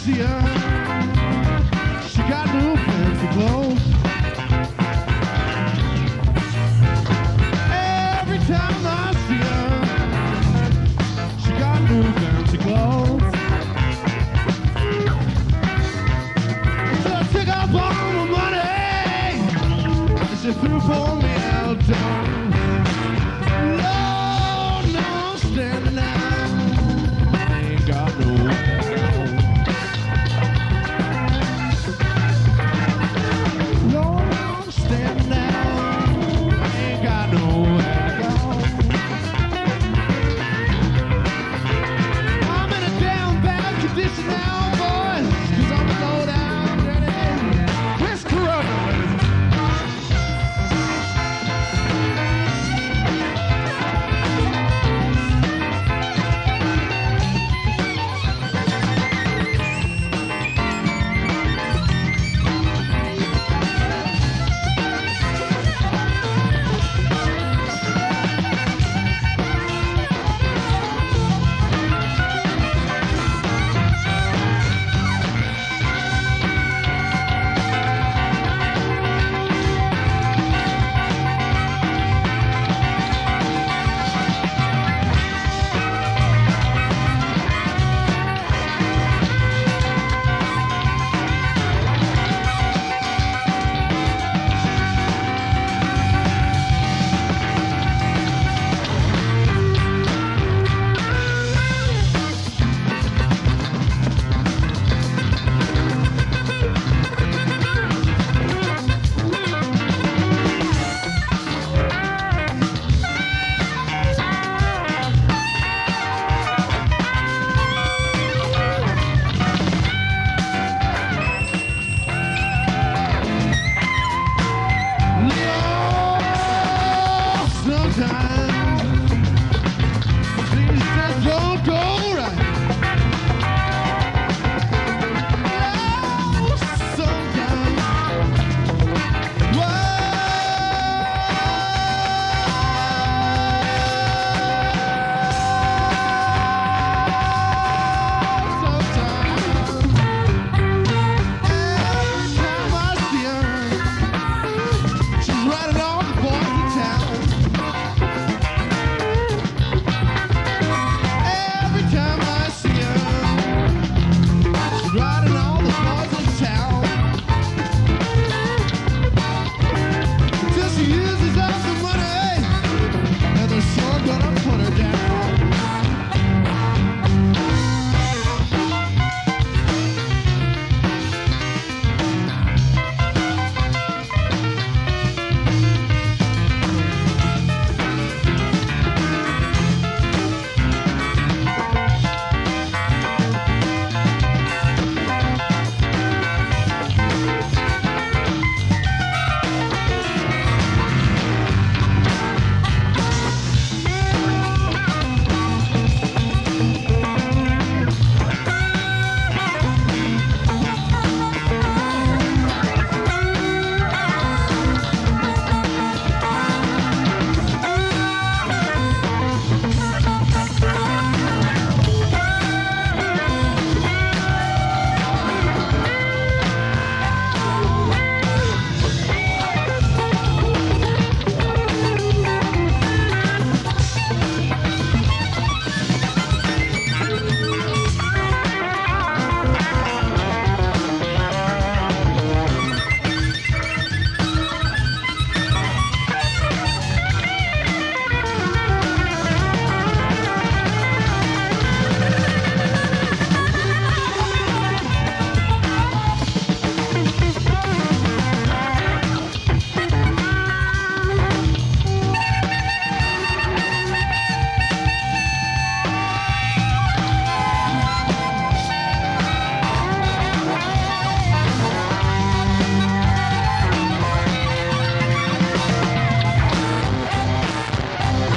see her, she got new fancy clothes. Every time I see her, she got new fancy clothes. So I took up all my money, and she threw for me out down. Lord, no, I'm standing now. I ain't got no. Lord, I'm standing now. I ain't got nowhere to go. I'm in a damn bad condition now, boys, 'cause I'm low down, dirty. Where's Corona?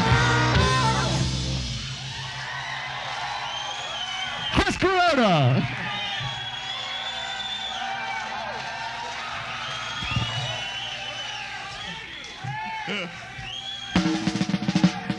Corona.